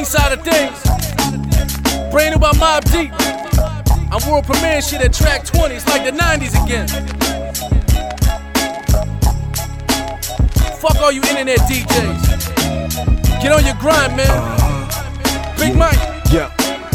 side of things. Brand new by Mobb Deep. I'm world premiering shit at track 20. It's like the 90s again. Fuck all you internet DJs. Get on your grind, man. Big Mike. Yeah.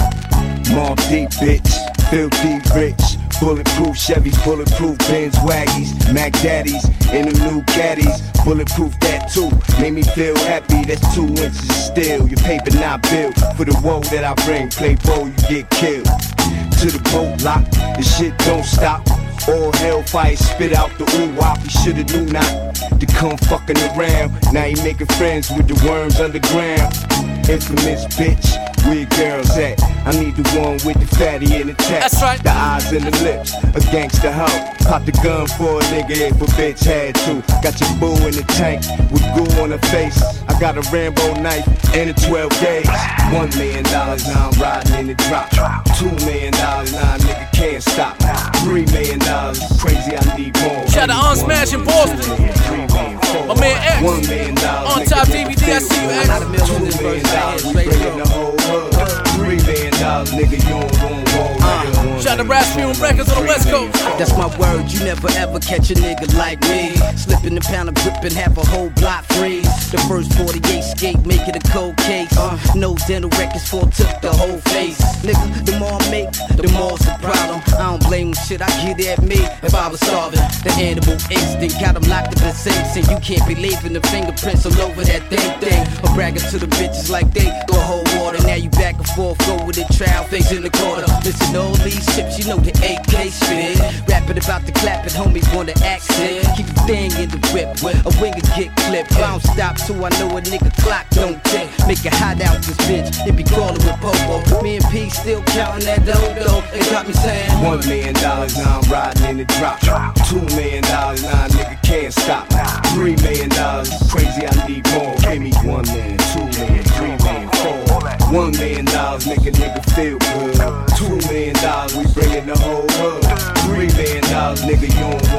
Mobb Deep, bitch. Filthy rich. Bulletproof Chevys, bulletproof Benz Waggies, Mac Daddies, and the new caddies. Bulletproof that too, made me feel happy. That's 2 inches of steel, your paper not built. For the woe that I bring, play ball, you get killed. To the boat lock, the shit don't stop. All hellfire spit out the ooh-wop. You shoulda knew not to come fucking around. Now you making friends with the worms underground. Infamous bitch, where your girls at? I need the one with the fatty in the text. That's right. The eyes and the lips, a gangster hoe. Pop the gun for a nigga if a bitch had to. Got your boo in the tank with goo on her face. I got a Rambo knife and a 12 gauge. $1 million, now I'm riding in the drop. $2 million, now a nigga can't stop. $3 million, crazy, I need more. Shout out to Unsmash in Boston. My man X. $1 million, On Top DVD, I see you, X. $2 million, we bringing the whole hood. $3 million, nigga, you don't want war. Shout out to Rasputin Records on the West Coast. That's my word, you never ever catch a nigga like me. Slipping the pound of grip and have a whole block free. The first 48 skate, make it a cold case. No dental records for took the whole face. Nigga, the more I make, the more's the problem. I don't blame shit, I get it at me if I was starving. The animal instinct got them locked up in safes. And you can't be leaving the fingerprints all over that thing. I'm bragging to the bitches like they go whole water. Now you back and forth, go with it, trial face in the corner. Listen to all these chips, you know the AK spit. Rapping about the clapping, homies want to accent. Keep the thing in the whip, a winger get clipped. I don't stop till I know a nigga clock don't tick. Make it hot out this bitch, it be crawling with Popo. Me and P still counting that dough. It got me saying $1 million, now I'm riding in the drop. $2 million, now a nigga can't stop. $3 million, crazy, I need more. Give me $1 million, $2 million, $3 million, $4. $1 million, make a nigga feel good. $2 million, we bringing the whole hood. $3 million, nigga, you don't